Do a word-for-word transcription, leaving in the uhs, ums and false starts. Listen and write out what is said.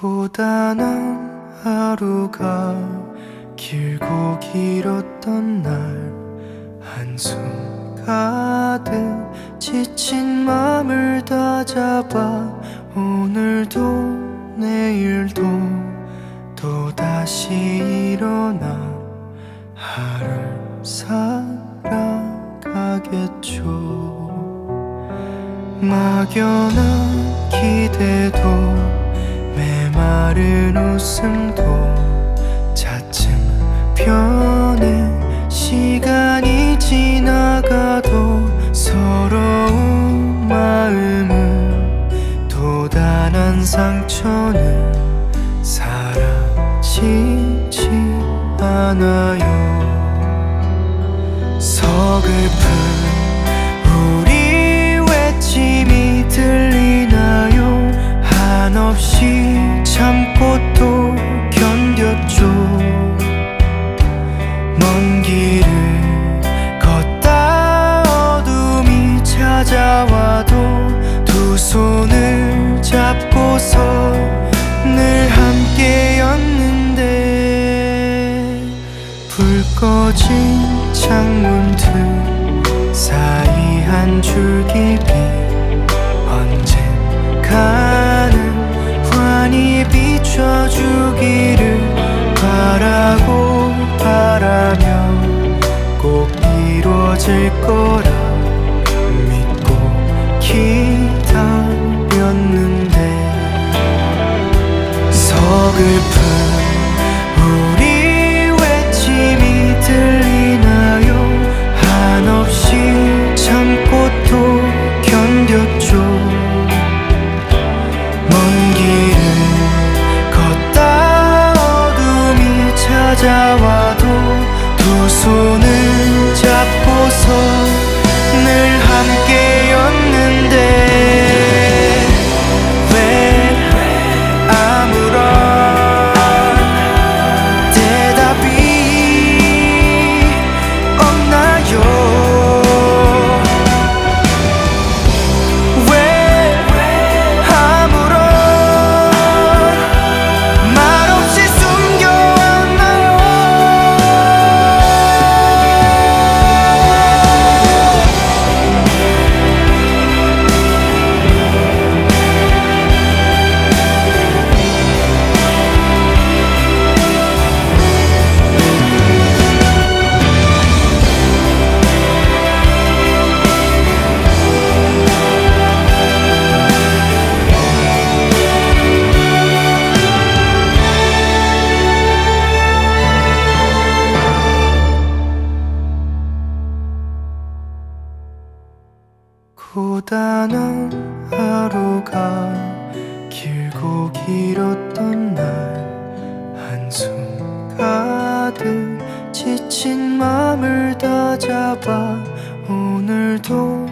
고단한 하루가 길고 길었던 날, 한숨 가득 지친 맘을 다잡아 오늘도 내일도 또다시 일어나 하루를 살아가겠죠. 막연한 기대도 메마른 웃음도 차츰 변해 시간이 지나가도 서러운 마음은 또다난 상처는 사라지지 않아요. 서글픈 우리 외침이 들리나요? 한없이 참고 또 견뎠죠. 먼 길을 걷다 어둠이 찾아와도 두 손을 잡고서 늘 함께였는데, 불 꺼진 창문들 사이 한 줄기 빛, 언젠가는 환히 비춰주기를 바라고 바라며 꼭 이루어질 거라 믿고 기다렸는데, 서글픈 우리 외침이 들리나요? 한없이 참고 또 견뎠죠. 먼 길을 걷다 어둠이 찾아와도 두 손을 잡고서 늘 함께였는데, 왜 아무런 대답이 없나요? 왜 아무런 말 없이 숨겨왔나요? 고단한 하루가 길고 길었던 날, 한숨 가득 지친 맘을 다잡아 오늘도